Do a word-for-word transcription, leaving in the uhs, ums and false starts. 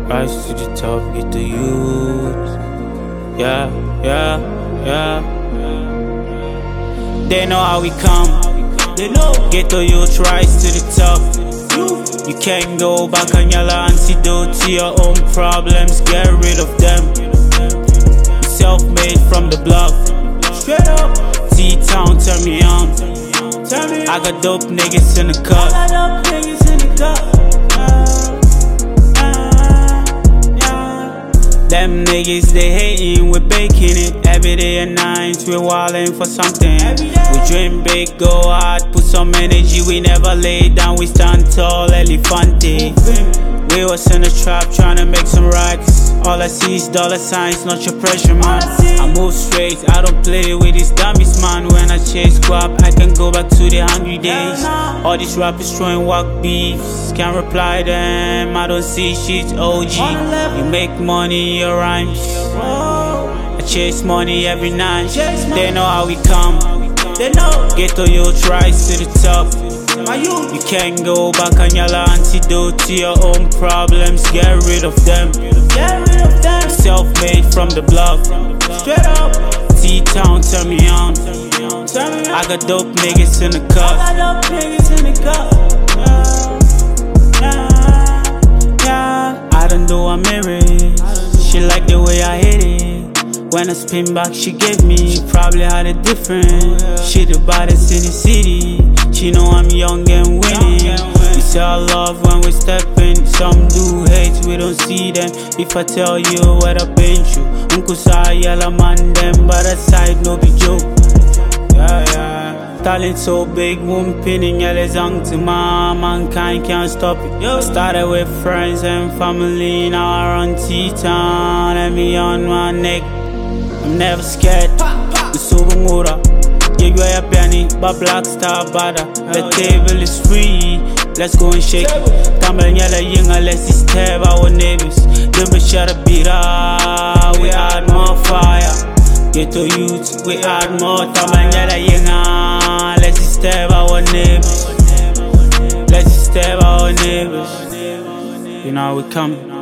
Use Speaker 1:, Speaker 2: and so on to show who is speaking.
Speaker 1: Rise to the top, get the youth. Yeah, yeah, yeah. They know how we come. They know. Get the youth, rise to the top. You can't go back on your antidote to your own problems. Get rid of them. Self-made from the block. Straight up. T-Town, turn me on. I got dope niggas in the cup. I got dope niggas in the cup. Them niggas, they hating, we baking it. Every day and night, we wildin' for something. We dream big, go hard, put some energy. We never lay down, we stand tall, elefante. We was in the trap, tryna make some racks. All I see is dollar signs, not your pressure, man. I move straight, I don't play with these dummies, man. When I chase guap, I can go back to the hungry days. All these rappers throwing walk beefs, can't reply them, I don't see shit, O G. You make money in your rhymes, I chase money every night. They know how we come. Get to your rise to the top. You can't go back on your antidote to your own problems. Get rid of them. Self-made from the block. Straight up. T-Town, turn me on. I got dope niggas in the cup. I got dope niggas in the cup. Yeah, yeah. I don't do a marriage. She like the way I hit it. When I spin back, she gave me. She probably had it different. She the baddest in the city. She know I'm young and winning. We sell love when we step in. Some do hate, we don't see them. If I tell you what I've been through, Uncle Sa yellow man them, but aside no be joke. Yeah, yeah. Talent so big, whooping in yellow zang to my mankind can't stop it. I started with friends and family, now I run T-Town and me on my neck. I'm never scared. The super motor. Yeah, you are a penny, but black star bada. The table is free. Let's go and shake it. Tamil yellow yinga, let's disturb our neighbors. Give me shut a beat up. We add more fire. Get to youth, we add more. Tamil yellow yinga, let's disturb our neighbors. Let's disturb our neighbors. You know we coming.